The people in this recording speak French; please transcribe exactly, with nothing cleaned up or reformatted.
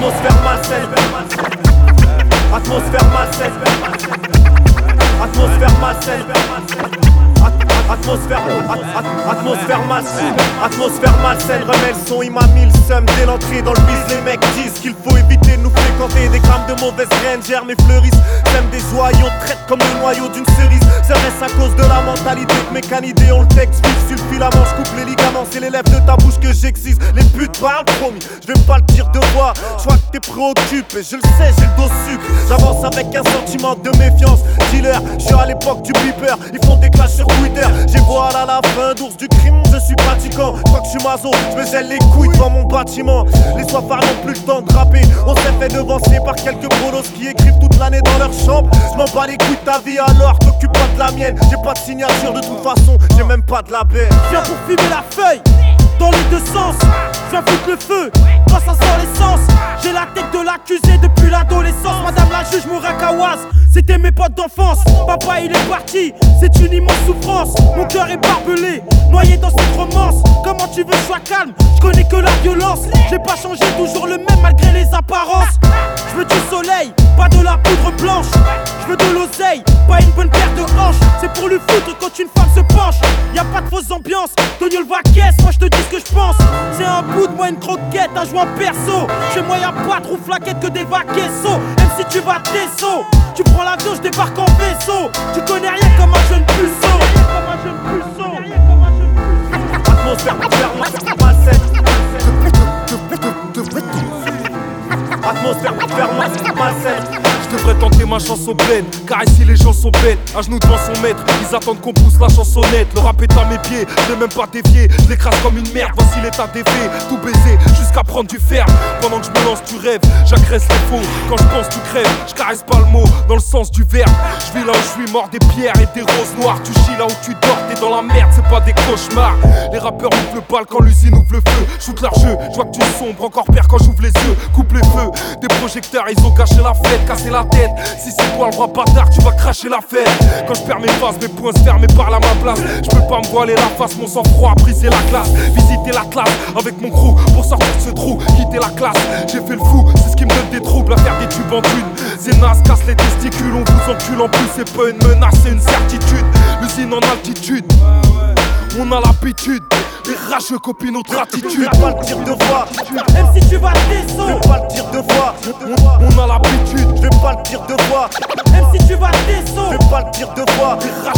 Atmosphère malsaine. Atmosphère malsaine. Atmosphère malsaine. Atmosphère, at, at, atmosphère malsaine. Atmosphère malsaine, remets le son, il m'a mis le seum. Dès l'entrée dans le bise, les mecs disent qu'il faut éviter de nous fréquenter. Des grammes de mauvaises graines germent et fleurissent. Sème des joyaux, traite comme le noyau d'une cerise. Ça reste à cause de la mentalité que mes canidés ont le texte vif sur le filament. Je coupe les ligaments, c'est les lèvres de ta bouche que j'excise. Les putes parlent, promis, je vais pas le dire de voix. Je vois que t'es préoccupé, je le sais, j'ai le dos sucre. J'avance avec un sentiment de méfiance. Dealer, je suis à l'époque du beeper. Ils font des clashs sur Twitter. J'ai voilà la fin d'ours du crime, je suis pratiquant. Je crois que je suis maso, je me gèle les couilles devant mon bâtiment. Les soifards n'ont plus le temps de rapper. On s'est fait devancer par quelques prolos qui écrivent toute l'année dans leur chambre. Je m'en bats les couilles de ta vie alors, t'occupe pas de la mienne. J'ai pas de signature de toute façon, j'ai même pas de label. Je viens pour fumer la feuille, dans les deux sens. Je viens foutre le feu, quand ça sent l'essence. J'ai la tête de l'accusé depuis l'adolescence. Madame la juge Murakawaz, c'était mes potes d'enfance. Papa il est parti, c'est une immense souffrance. Mon cœur est barbelé, noyé dans cette romance. Comment tu veux que je sois calme, je connais que la violence. J'ai pas changé, toujours le même malgré les apparences. Je veux du soleil, pas de la poudre blanche. Je veux de l'oseille, pas une bonne paire de hanches. C'est pour lui foutre quand une femme se penche. Y'a pas de fausse ambiance, Tony le va caisse. Moi je te dis ce que je pense. C'est un bout de moi, une croquette, un joint perso. Chez moi y'a pas trop flaquette que des vaquessos. Même si tu vas t'esso, tu prends l'avion, je débarque en vaisseau. Tu connais rien comme un jeune puceau. Comme un jeune puceau. Atmosphère malsaine. Atmosphère malsaine. Je devrais tenter ma chance au bled, car ici les gens sont bêtes. À genoux devant son maître, ils attendent qu'on pousse la chansonnette. Le rap est à mes pieds, je l'ai même pas dévié. Je l'écrase comme une merde, voici l'état des faits. Tout baiser, jusqu'à prendre du fer. Pendant que je me lance, tu rêves, j'agresse les faux. Quand je pense, tu crèves, je caresse pas le mot, dans le sens du verbe. Je vis là où je suis mort des pierres et des roses noires. Tu chies là où tu dors, t'es dans la merde, c'est pas des cauchemars. Les rappeurs ouvrent le bal quand l'usine ouvre le feu. Shoot leur jeu, je vois que tu sombres, encore pire quand j'ouvre les yeux. Coupe les feux, des projecteurs, ils ont gâché la fête, cassé la tête. Si c'est toi le roi bâtard, tu vas cracher la fête. Quand je perds mes phases, mes poings se ferment et parlent à ma place. Je peux pas me voiler la face, mon sang-froid a brisé la glace. Visiter la classe avec mon crew pour sortir de ce trou, quitter la classe. J'ai fait le fou, c'est ce qui me donne des troubles. À faire des tubes en thune, c'est naze, casse les testicules. On vous encule en plus, c'est pas une menace, c'est une certitude. L'usine en altitude, on a l'habitude. Les rageux copient notre attitude. Je vais pas le dire deux fois, même si tu vas t'esso. je vais pas le dire deux fois. On, on a l'habitude. Je vais pas le dire deux fois, même si tu vas t'esso. je vais pas le dire deux fois. Les rageux